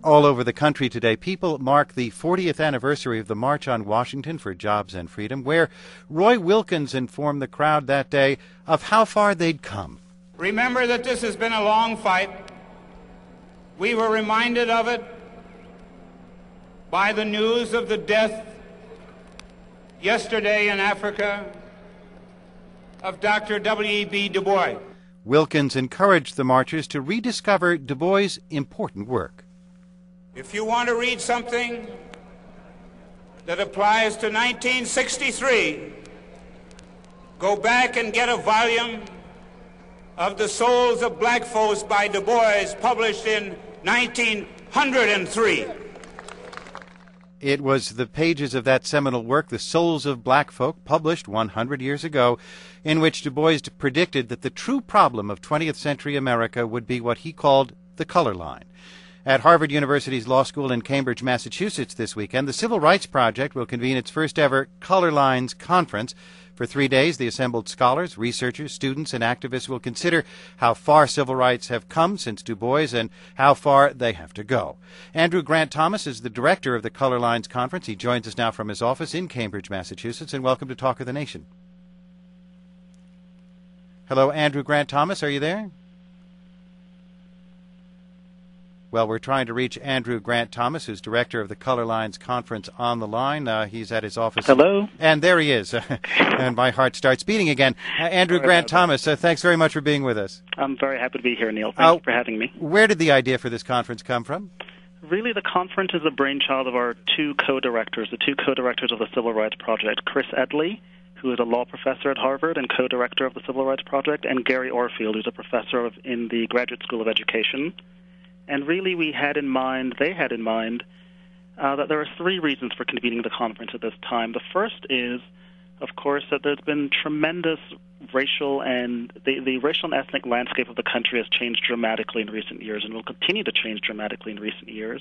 all over the country today. People mark the 40th anniversary of the March on Washington for Jobs and Freedom, where Roy Wilkins informed the crowd that day of how far they'd come. Remember that this has been a long fight. We were reminded of it by the news of the death yesterday in Africa of Dr. W.E.B. Du Bois. Wilkins encouraged the marchers to rediscover Du Bois' important work. If you want to read something that applies to 1963, go back and get a volume of The Souls of Black Folks by Du Bois, published in 1903. It was the pages of that seminal work, The Souls of Black Folk, published 100 years ago, in which Du Bois predicted that the true problem of 20th century America would be what he called the color line. At Harvard University's Law School in Cambridge, Massachusetts this weekend, the Civil Rights Project will convene its first ever Color Lines Conference. For 3 days, the assembled scholars, researchers, students, and activists will consider how far civil rights have come since Du Bois and how far they have to go. Andrew Grant Thomas is the director of the Color Lines Conference. He joins us now from his office in Cambridge, Massachusetts, and welcome to Talk of the Nation. Hello, Andrew Grant Thomas, are you there? Well, we're trying to reach Andrew Grant Thomas, who's director of the Color Lines Conference, on the line. He's at his office. Hello. And there he is. And my heart starts beating again. Andrew Grant Thomas, thanks very much for being with us. I'm very happy to be here, Neil. Thank you for having me. Where did the idea for this conference come from? Really, the conference is a brainchild of our two co-directors, the two co-directors of the Civil Rights Project, Chris Edley, who is a law professor at Harvard and co-director of the Civil Rights Project, and Gary Orfield, who's a professor in the Graduate School of Education. And really, they had in mind that there are three reasons for convening the conference at this time. The first is, of course, that there's been tremendous racial and the racial and ethnic landscape of the country has changed dramatically in recent years and will continue to change dramatically in recent years.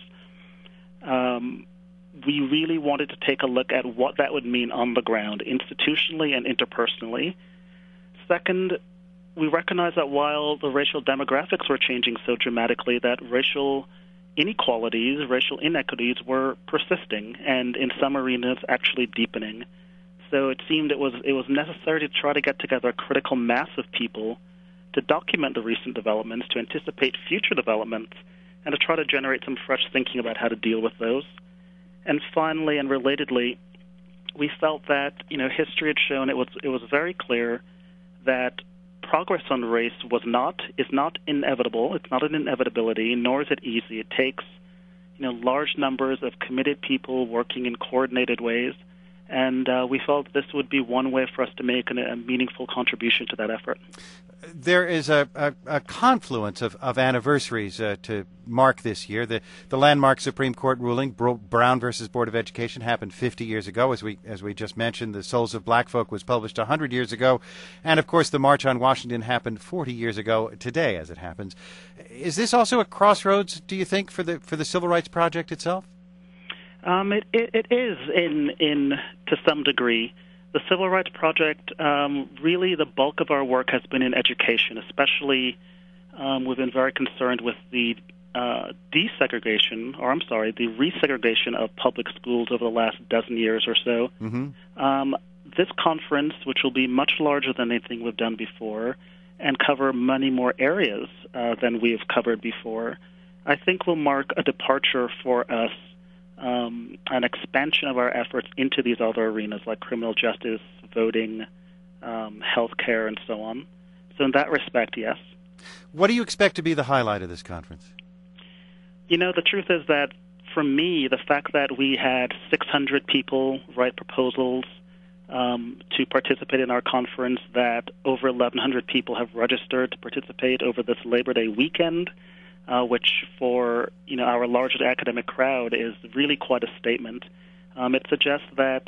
We really wanted to take a look at what that would mean on the ground, institutionally and interpersonally. Second, we recognize that while the racial demographics were changing so dramatically, that racial inequalities, racial inequities were persisting, and in some arenas actually deepening. So it seemed it was necessary to try to get together a critical mass of people to document the recent developments, to anticipate future developments, and to try to generate some fresh thinking about how to deal with those. And finally, and relatedly, we felt that history had shown it was very clear that progress on race is not inevitable. It's not an inevitability, nor is it easy. It takes large numbers of committed people working in coordinated ways, and we felt this would be one way for us to make a meaningful contribution to that effort. There is a confluence of anniversaries to mark this year. The landmark Supreme Court ruling, Brown versus Board of Education, happened 50 years ago. As we just mentioned, The Souls of Black Folk was published 100 years ago. And, of course, the March on Washington happened 40 years ago today, as it happens. Is this also a crossroads, do you think, for the Civil Rights Project itself? It is in to some degree. The Civil Rights Project, really the bulk of our work has been in education, especially we've been very concerned with the resegregation of public schools over the last dozen years or so. Mm-hmm. This conference, which will be much larger than anything we've done before and cover many more areas than we've covered before, I think will mark a departure for us, an expansion of our efforts into these other arenas like criminal justice, voting, healthcare, and so on. So in that respect, yes. What do you expect to be the highlight of this conference? The truth is that for me, the fact that we had 600 people write proposals to participate in our conference, that over 1,100 people have registered to participate over this Labor Day weekend, which for our largest academic crowd is really quite a statement. It suggests that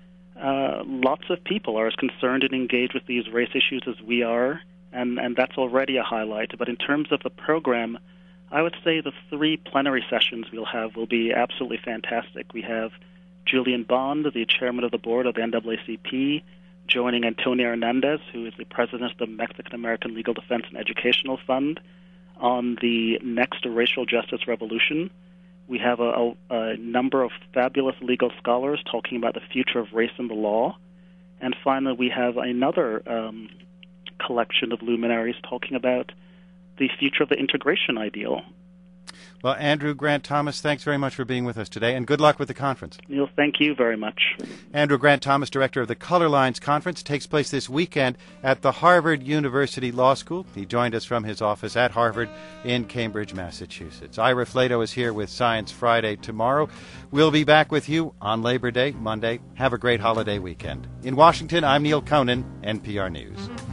lots of people are as concerned and engaged with these race issues as we are, and that's already a highlight. But in terms of the program, I would say the 3 plenary sessions we'll have will be absolutely fantastic. We have Julian Bond, the chairman of the board of the NAACP, joining Antonio Hernandez, who is the president of the Mexican-American Legal Defense and Educational Fund, on the next racial justice revolution. We have a number of fabulous legal scholars talking about the future of race in the law. And finally, we have another collection of luminaries talking about the future of the integration ideal. Well, Andrew Grant Thomas, thanks very much for being with us today, and good luck with the conference. Neil, thank you very much. Andrew Grant Thomas, director of the Color Lines Conference, takes place this weekend at the Harvard University Law School. He joined us from his office at Harvard in Cambridge, Massachusetts. Ira Flato is here with Science Friday tomorrow. We'll be back with you on Labor Day, Monday. Have a great holiday weekend. In Washington, I'm Neil Conan, NPR News.